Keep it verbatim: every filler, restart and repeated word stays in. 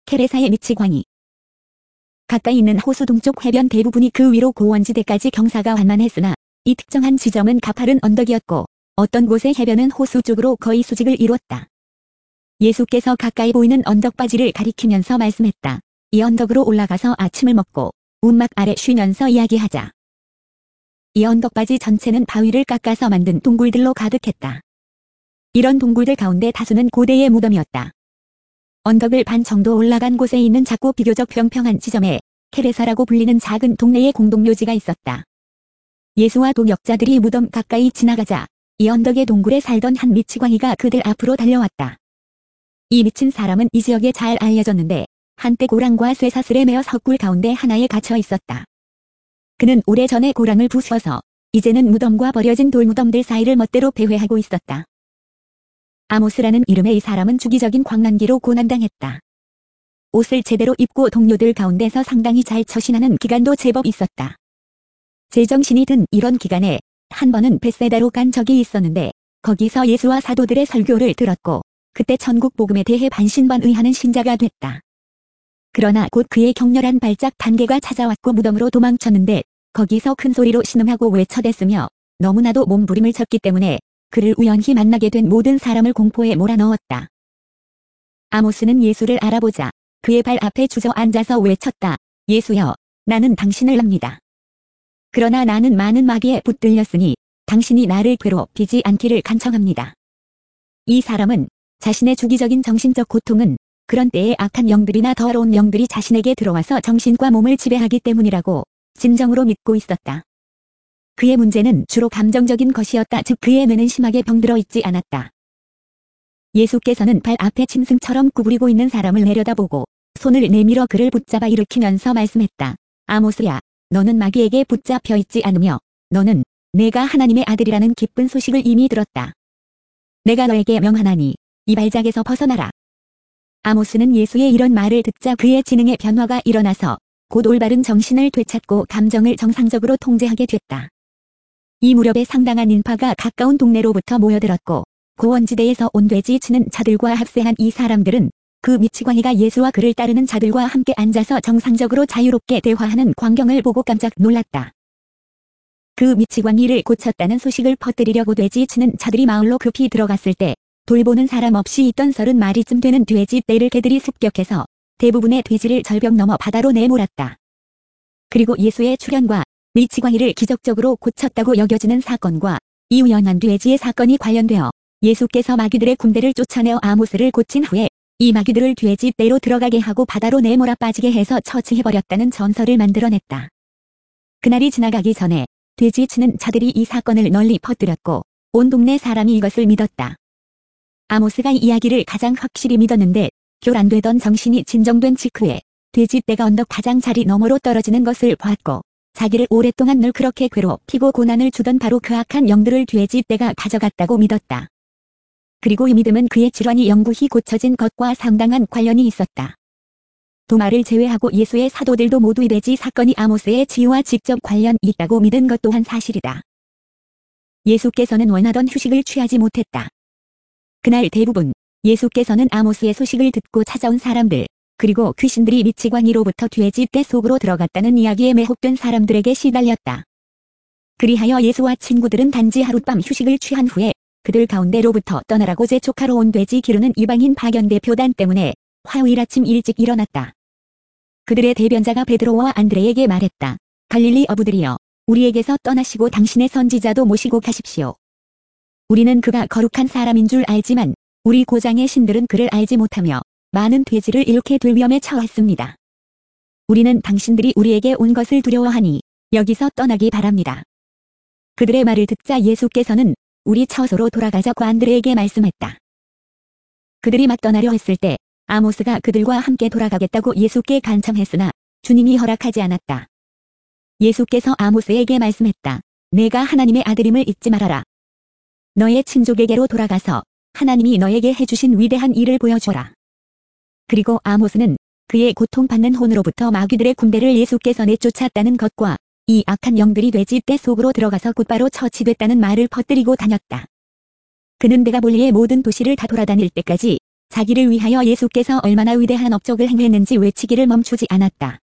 케레사의 미치광이. 가까이 있는 호수 동쪽 해변 대부분이 그 위로 고원지대까지 경사가 완만했으나 이 특정한 지점은 가파른 언덕이었고 어떤 곳의 해변은 호수 쪽으로 거의 수직을 이뤘다. 예수께서 가까이 보이는 언덕바지를 가리키면서 말씀했다. 이 언덕으로 올라가서 아침을 먹고 움막 아래 쉬면서 이야기하자. 이 언덕바지 전체는 바위를 깎아서 만든 동굴들로 가득했다. 이런 동굴들 가운데 다수는 고대의 무덤이었다. 언덕을 반 정도 올라간 곳에 있는 작고 비교적 평평한 지점에 케레사라고 불리는 작은 동네의 공동묘지가 있었다. 예수와 동역자들이 무덤 가까이 지나가자 이 언덕의 동굴에 살던 한 미치광이가 그들 앞으로 달려왔다. 이 미친 사람은 이 지역에 잘 알려졌는데 한때 고랑과 쇠사슬에 매어 석굴 가운데 하나에 갇혀 있었다. 그는 오래전에 고랑을 부수어서 이제는 무덤과 버려진 돌무덤들 사이를 멋대로 배회하고 있었다. 아모스라는 이름의 이 사람은 주기적인 광란기로 고난당했다. 옷을 제대로 입고 동료들 가운데서 상당히 잘 처신하는 기간도 제법 있었다. 제정신이 든 이런 기간에 한 번은 벳세다로 간 적이 있었는데 거기서 예수와 사도들의 설교를 들었고 그때 천국 복음에 대해 반신반의하는 신자가 됐다. 그러나 곧 그의 격렬한 발작 단계가 찾아왔고 무덤으로 도망쳤는데 거기서 큰 소리로 신음하고 외쳐댔으며 너무나도 몸부림을 쳤기 때문에 그를 우연히 만나게 된 모든 사람을 공포에 몰아넣었다. 아모스는 예수를 알아보자 그의 발 앞에 주저앉아서 외쳤다. 예수여, 나는 당신을 압니다. 그러나 나는 많은 마귀에 붙들렸으니 당신이 나를 괴롭히지 않기를 간청합니다. 이 사람은 자신의 주기적인 정신적 고통은 그런 때에 악한 영들이나 더러운 영들이 자신에게 들어와서 정신과 몸을 지배하기 때문이라고 진정으로 믿고 있었다. 그의 문제는 주로 감정적인 것이었다. 즉 그의 뇌는 심하게 병들어 있지 않았다. 예수께서는 발 앞에 짐승처럼 구부리고 있는 사람을 내려다보고 손을 내밀어 그를 붙잡아 일으키면서 말씀했다. 아모스야, 너는 마귀에게 붙잡혀 있지 않으며 너는 내가 하나님의 아들이라는 기쁜 소식을 이미 들었다. 내가 너에게 명하나니 이 발작에서 벗어나라. 아모스는 예수의 이런 말을 듣자 그의 지능의 변화가 일어나서 곧 올바른 정신을 되찾고 감정을 정상적으로 통제하게 됐다. 이 무렵에 상당한 인파가 가까운 동네로부터 모여들었고 고원지대에서 온 돼지 치는 자들과 합세한 이 사람들은 그 미치광이가 예수와 그를 따르는 자들과 함께 앉아서 정상적으로 자유롭게 대화하는 광경을 보고 깜짝 놀랐다. 그 미치광이를 고쳤다는 소식을 퍼뜨리려고 돼지 치는 자들이 마을로 급히 들어갔을 때 돌보는 사람 없이 있던 서른 마리쯤 되는 돼지 떼를 개들이 습격해서 대부분의 돼지를 절벽 넘어 바다로 내몰았다. 그리고 예수의 출현과 미치광이를 기적적으로 고쳤다고 여겨지는 사건과 이 우연한 돼지의 사건이 관련되어 예수께서 마귀들의 군대를 쫓아내어 아모스를 고친 후에 이 마귀들을 돼지 떼로 들어가게 하고 바다로 내몰아 빠지게 해서 처치해버렸다는 전설을 만들어냈다. 그날이 지나가기 전에 돼지 치는 자들이 이 사건을 널리 퍼뜨렸고 온 동네 사람이 이것을 믿었다. 아모스가 이 이야기를 가장 확실히 믿었는데 교란되던 정신이 진정된 직후에 돼지떼가 언덕 가장자리 너머로 떨어지는 것을 봤고 자기를 오랫동안 늘 그렇게 괴롭히고 고난을 주던 바로 그 악한 영들을 돼지떼가 가져갔다고 믿었다. 그리고 이 믿음은 그의 질환이 영구히 고쳐진 것과 상당한 관련이 있었다. 도마를 제외하고 예수의 사도들도 모두 이 돼지 사건이 아모스의 치유와 직접 관련이 있다고 믿은 것 또한 사실이다. 예수께서는 원하던 휴식을 취하지 못했다. 그날 대부분 예수께서는 아모스의 소식을 듣고 찾아온 사람들 그리고 귀신들이 미치광이로부터 돼지떼 속으로 들어갔다는 이야기에 매혹된 사람들에게 시달렸다. 그리하여 예수와 친구들은 단지 하룻밤 휴식을 취한 후에 그들 가운데로부터 떠나라고 재촉하러 온 돼지 기르는 이방인 파견대 표단 때문에 화요일 아침 일찍 일어났다. 그들의 대변자가 베드로와 안드레에게 말했다. 갈릴리 어부들이여, 우리에게서 떠나시고 당신의 선지자도 모시고 가십시오. 우리는 그가 거룩한 사람인 줄 알지만 우리 고장의 신들은 그를 알지 못하며 많은 돼지를 잃게 될 위험에 처했습니다. 우리는 당신들이 우리에게 온 것을 두려워하니 여기서 떠나기 바랍니다. 그들의 말을 듣자 예수께서는 우리 처소로 돌아가자고 안드레에게 말씀했다. 그들이 막 떠나려 했을 때 아모스가 그들과 함께 돌아가겠다고 예수께 간청했으나 주님이 허락하지 않았다. 예수께서 아모스에게 말씀했다. 내가 하나님의 아들임을 잊지 말아라. 너의 친족에게로 돌아가서 하나님이 너에게 해주신 위대한 일을 보여줘라. 그리고 아모스는 그의 고통받는 혼으로부터 마귀들의 군대를 예수께서 내쫓았다는 것과 이 악한 영들이 돼지떼 속으로 들어가서 곧바로 처치됐다는 말을 퍼뜨리고 다녔다. 그는 데가볼리의 모든 도시를 다 돌아다닐 때까지 자기를 위하여 예수께서 얼마나 위대한 업적을 행했는지 외치기를 멈추지 않았다.